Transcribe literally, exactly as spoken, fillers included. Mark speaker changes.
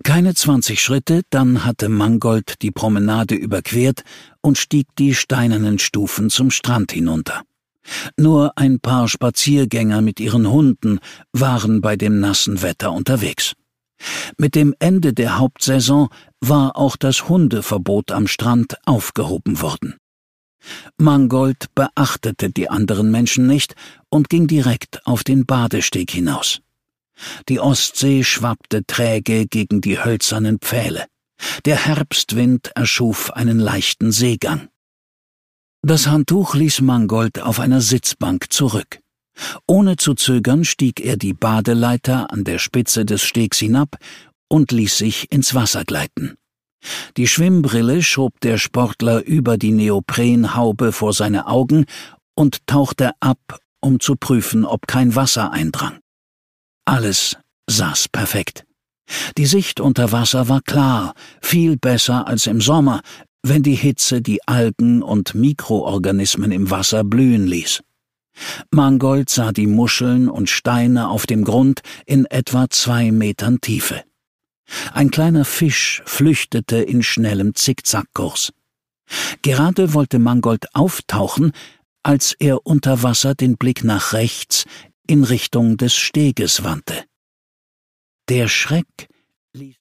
Speaker 1: Keine zwanzig Schritte, dann hatte Mangold die Promenade überquert und stieg die steinernen Stufen zum Strand hinunter. Nur ein paar Spaziergänger mit ihren Hunden waren bei dem nassen Wetter unterwegs. Mit dem Ende der Hauptsaison war auch das Hundeverbot am Strand aufgehoben worden. Mangold beachtete die anderen Menschen nicht und ging direkt auf den Badesteg hinaus. Die Ostsee schwappte träge gegen die hölzernen Pfähle. Der Herbstwind erschuf einen leichten Seegang. Das Handtuch ließ Mangold auf einer Sitzbank zurück. Ohne zu zögern stieg er die Badeleiter an der Spitze des Stegs hinab und ließ sich ins Wasser gleiten. Die Schwimmbrille schob der Sportler über die Neoprenhaube vor seine Augen und tauchte ab, um zu prüfen, ob kein Wasser eindrang. Alles saß perfekt. Die Sicht unter Wasser war klar, viel besser als im Sommer, wenn die Hitze die Algen und Mikroorganismen im Wasser blühen ließ. Mangold sah die Muscheln und Steine auf dem Grund in etwa zwei Metern Tiefe. Ein kleiner Fisch flüchtete in schnellem Zickzackkurs. Gerade wollte Mangold auftauchen, als er unter Wasser den Blick nach rechts in Richtung des Steges wandte. Der Schreck ließ